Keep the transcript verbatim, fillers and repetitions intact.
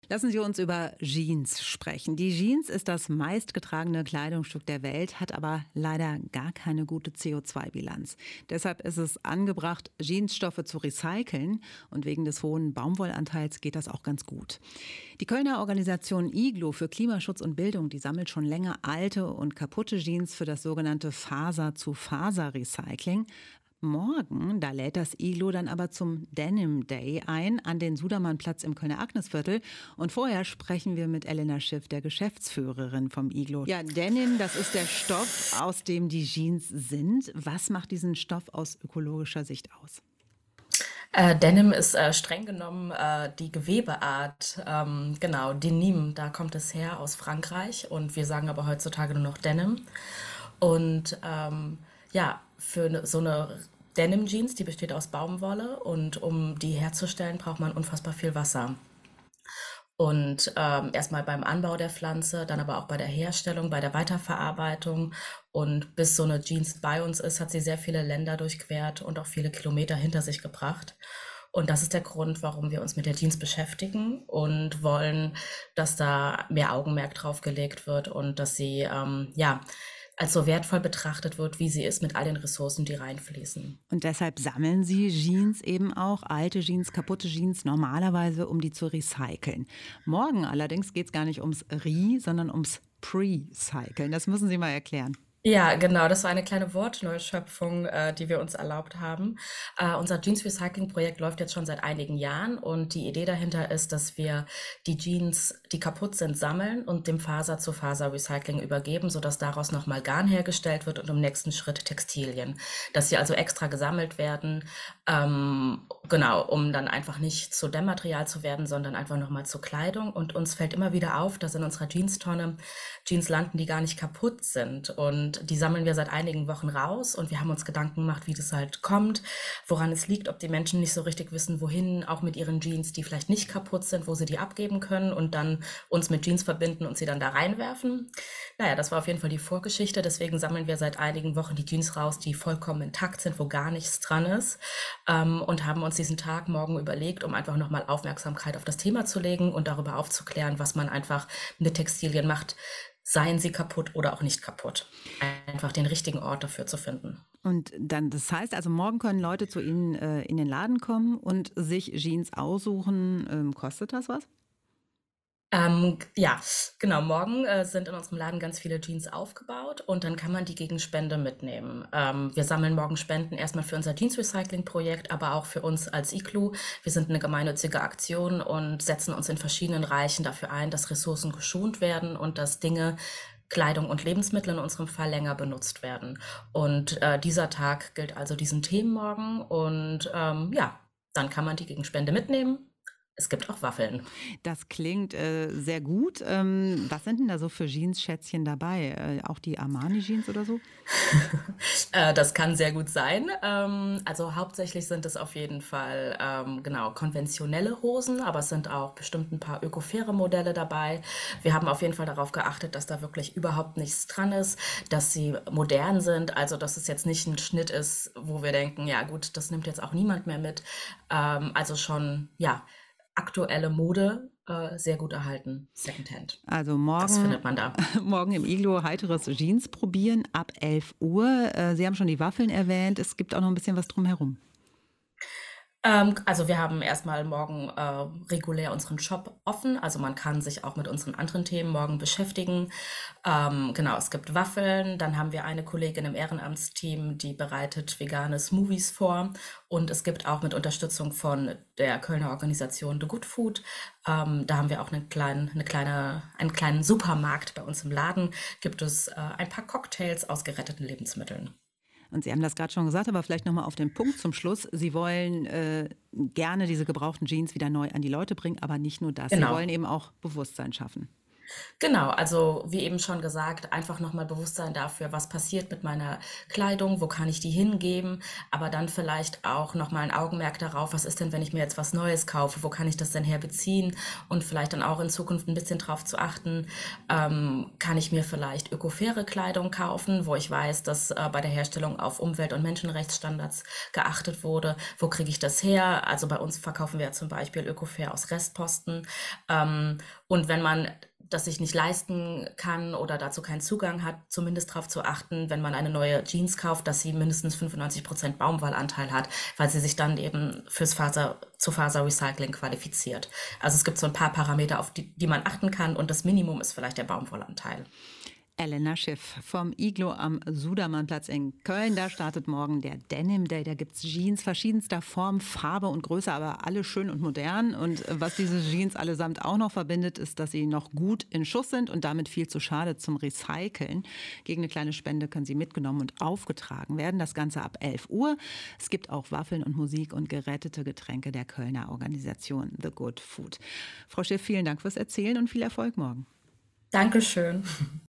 Lassen Sie uns über Jeans sprechen. Die Jeans ist das meistgetragene Kleidungsstück der Welt, hat aber leider gar keine gute C O zwei Bilanz. Deshalb ist es angebracht, Jeansstoffe zu recyceln. Und wegen des hohen Baumwollanteils geht das auch ganz gut. Die Kölner Organisation Iglo für Klimaschutz und Bildung, die sammelt schon länger alte und kaputte Jeans für das sogenannte Faser-zu-Faser-Recycling. Morgen, da lädt das Iglo dann aber zum Denim Day ein an den Sudermannplatz im Kölner Agnesviertel. Und vorher sprechen wir mit Elena Schiff, der Geschäftsführerin vom Iglo. Ja, Denim, das ist der Stoff, aus dem die Jeans sind. Was macht diesen Stoff aus ökologischer Sicht aus? Äh, Denim ist äh, streng genommen äh, die Gewebeart, ähm, genau, Denim, da kommt es her aus Frankreich und wir sagen aber heutzutage nur noch Denim. Und ähm, ja, für ne, so eine Denim-Jeans, die besteht aus Baumwolle und um die herzustellen, braucht man unfassbar viel Wasser. Und ähm, erstmal beim Anbau der Pflanze, dann aber auch bei der Herstellung, bei der Weiterverarbeitung. Und bis so eine Jeans bei uns ist, hat sie sehr viele Länder durchquert und auch viele Kilometer hinter sich gebracht. Und das ist der Grund, warum wir uns mit der Jeans beschäftigen und wollen, dass da mehr Augenmerk drauf gelegt wird und dass sie ähm, ja als so wertvoll betrachtet wird, wie sie ist, mit all den Ressourcen, die reinfließen. Und deshalb sammeln Sie Jeans eben auch, alte Jeans, kaputte Jeans, normalerweise, um die zu recyceln. Morgen allerdings geht es gar nicht ums Re, sondern ums Pre-Cyclen. Das müssen Sie mal erklären. Ja, genau, das war eine kleine Wortneuschöpfung, äh, die wir uns erlaubt haben. Äh, unser Jeans Recycling Projekt läuft jetzt schon seit einigen Jahren und die Idee dahinter ist, dass wir die Jeans, die kaputt sind, sammeln und dem Faser-zu-Faser-Recycling übergeben, sodass daraus nochmal Garn hergestellt wird und im nächsten Schritt Textilien. Dass sie also extra gesammelt werden, ähm, genau, um dann einfach nicht zu Dämmmaterial zu werden, sondern einfach nochmal zur Kleidung. Und uns fällt immer wieder auf, dass in unserer Jeanstonne Jeans landen, die gar nicht kaputt sind. Und die sammeln wir seit einigen Wochen raus und wir haben uns Gedanken gemacht, wie das halt kommt, woran es liegt, ob die Menschen nicht so richtig wissen, wohin, auch mit ihren Jeans, die vielleicht nicht kaputt sind, wo sie die abgeben können und dann uns mit Jeans verbinden und sie dann da reinwerfen. Naja, das war auf jeden Fall die Vorgeschichte. Deswegen sammeln wir seit einigen Wochen die Jeans raus, die vollkommen intakt sind, wo gar nichts dran ist, ähm, und haben uns diesen Tag morgen überlegt, um einfach nochmal Aufmerksamkeit auf das Thema zu legen und darüber aufzuklären, was man einfach mit Textilien macht, seien sie kaputt oder auch nicht kaputt. Einfach den richtigen Ort dafür zu finden. Und dann, das heißt also, morgen können Leute zu Ihnen äh, in den Laden kommen und sich Jeans aussuchen. Ähm, kostet das was? Ähm, ja, genau. Morgen äh, sind in unserem Laden ganz viele Jeans aufgebaut und dann kann man die gegen Spende mitnehmen. Ähm, wir sammeln morgen Spenden erstmal für unser Jeans-Recycling-Projekt, aber auch für uns als Iglu. Wir sind eine gemeinnützige Aktion und setzen uns in verschiedenen Bereichen dafür ein, dass Ressourcen geschont werden und dass Dinge, Kleidung und Lebensmittel in unserem Fall länger benutzt werden. Und äh, dieser Tag gilt also diesen Themen morgen und ähm, ja, dann kann man die gegen Spende mitnehmen. Es gibt auch Waffeln. Das klingt äh, sehr gut. Ähm, was sind denn da so für Jeans-Schätzchen dabei? Äh, auch die Armani-Jeans oder so? Äh, das kann sehr gut sein. Ähm, also hauptsächlich sind es auf jeden Fall ähm, genau konventionelle Hosen, aber es sind auch bestimmt ein paar ökofaire Modelle dabei. Wir haben auf jeden Fall darauf geachtet, dass da wirklich überhaupt nichts dran ist, dass sie modern sind, also dass es jetzt nicht ein Schnitt ist, wo wir denken, ja gut, das nimmt jetzt auch niemand mehr mit. Ähm, also schon, ja, aktuelle Mode, äh, sehr gut erhalten, Secondhand. Also Das morgen, findet man da. morgen im Iglo heiteres Jeans probieren ab elf Uhr. Äh, Sie haben schon die Waffeln erwähnt. Es gibt auch noch ein bisschen was drumherum. Ähm, also wir haben erstmal morgen äh, regulär unseren Shop offen. Also man kann sich auch mit unseren anderen Themen morgen beschäftigen. Ähm, genau, es gibt Waffeln. Dann haben wir eine Kollegin im Ehrenamtsteam, die bereitet vegane Smoothies vor. Und es gibt auch mit Unterstützung von der Kölner Organisation The Good Food, ähm, da haben wir auch einen kleinen, eine kleine, einen kleinen Supermarkt bei uns im Laden, gibt es äh, ein paar Cocktails aus geretteten Lebensmitteln. Und Sie haben das gerade schon gesagt, aber vielleicht noch mal auf den Punkt zum Schluss. Sie wollen äh, gerne diese gebrauchten Jeans wieder neu an die Leute bringen, aber nicht nur das. Sie Genau. wollen eben auch Bewusstsein schaffen. Genau, also wie eben schon gesagt, einfach nochmal Bewusstsein dafür, was passiert mit meiner Kleidung, wo kann ich die hingeben, aber dann vielleicht auch nochmal ein Augenmerk darauf, was ist denn, wenn ich mir jetzt was Neues kaufe, wo kann ich das denn herbeziehen und vielleicht dann auch in Zukunft ein bisschen drauf zu achten, ähm, kann ich mir vielleicht ökofaire Kleidung kaufen, wo ich weiß, dass äh, bei der Herstellung auf Umwelt- und Menschenrechtsstandards geachtet wurde, wo kriege ich das her? Also bei uns verkaufen wir ja zum Beispiel ökofair aus Restposten. Ähm, und wenn man das sich nicht leisten kann oder dazu keinen Zugang hat, zumindest darauf zu achten, wenn man eine neue Jeans kauft, dass sie mindestens fünfundneunzig Prozent Baumwollanteil hat, weil sie sich dann eben fürs Faser, zu Faserrecycling qualifiziert. Also es gibt so ein paar Parameter, auf die, die man achten kann und das Minimum ist vielleicht der Baumwollanteil. Elena Schiff vom Iglo am Sudermannplatz in Köln. Da startet morgen der Denim Day. Da gibt es Jeans verschiedenster Form, Farbe und Größe, aber alle schön und modern. Und was diese Jeans allesamt auch noch verbindet, ist, dass sie noch gut in Schuss sind und damit viel zu schade zum Recyceln. Gegen eine kleine Spende können sie mitgenommen und aufgetragen werden. Das Ganze ab elf Uhr. Es gibt auch Waffeln und Musik und gerettete Getränke der Kölner Organisation The Good Food. Frau Schiff, vielen Dank fürs Erzählen und viel Erfolg morgen. Dankeschön.